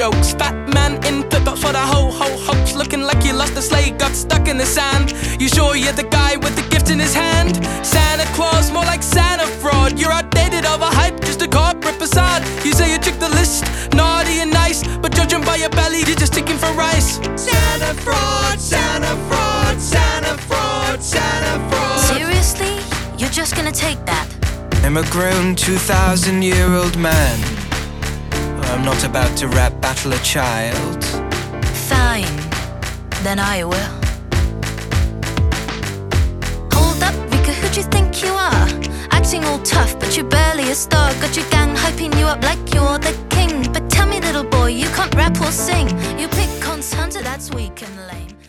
jokes. Fat man in flip-flops for the ho-ho hopes, looking like you lost a sleigh, got stuck in the sand. You sure you're the guy with the gift in his hand? Santa Claus, more like Santa fraud. You're outdated, overhyped, just a corporate facade. You say you took the list, naughty and nice, but judging by your belly, you're just sticking for rice. Santa fraud, Santa fraud, Santa fraud, Santa fraud. Seriously? You're just gonna take that? I'm a grown 2,000-year-old man. I'm not about to rap battle a child. Fine, then I will. Hold up, Rika, who do you think you are? Acting all tough, but you're barely a star. Got your gang hyping you up like you're the king. But tell me, little boy, you can't rap or sing. You pick cons, Hunter, that's weak and lame.